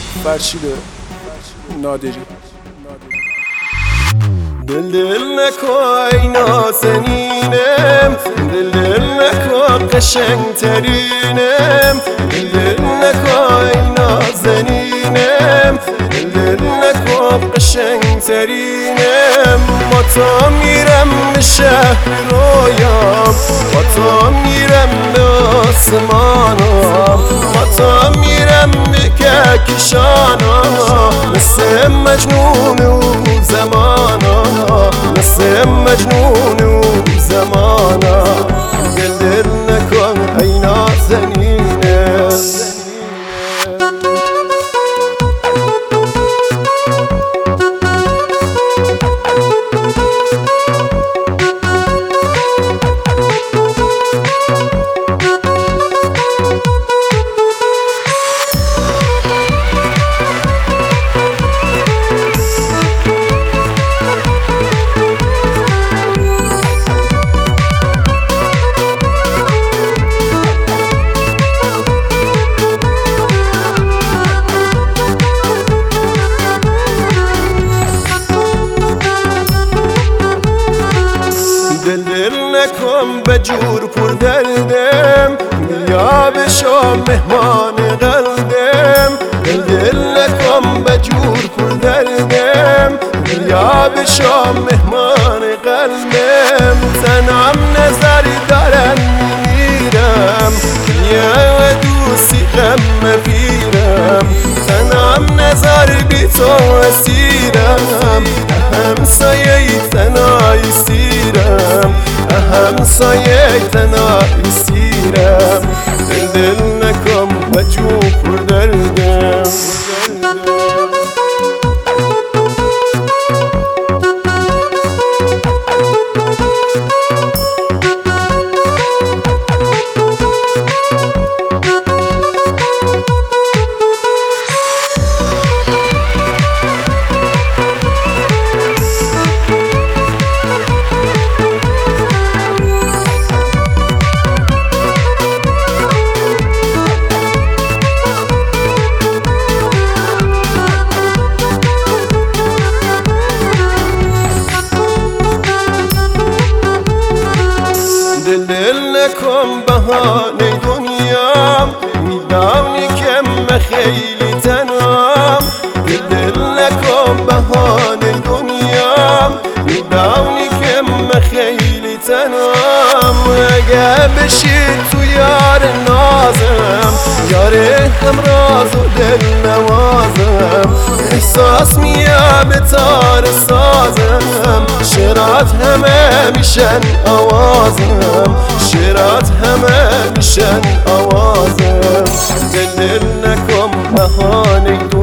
فرشید نادری. دل نکن نازنینم، دل نکن قشنگترینم، دل نکن نازنینم، دل نکن قشنگترینم. با تو میرم به شهر رویام، با تو میرم به آسمانم، با تو میرم به کهکشانم. مثل مجنون اون زمانا، مثل مجنون اون زمانا. دل نکن ای نازنینه. دل نکن به جور پر دردم، بیا بشو مهمان قلبم. دل نکن به جور پر دردم، بیا بشو مهمان قلبم. تنم نظر دارم میمیرم، بیا دوستی غم مگیرم. تنم نظر بی تو اسیرم، همسایه تنهای سیرم، همسایه تنهای سیرم. دل نکن و جون پر دردم. دل نکن بهانه دنیام، میدانی که من خیلی تنهام. دل نکن بهانه دنیام، میدانی که من خیلی تنهام. اگه بشی تو یار نازم، یار همراز و دل نوازم. احساس میاد به تار سازم، شعرات همه میشن آوازم، شعرات همه میشن آوازم. دل نکن بهانه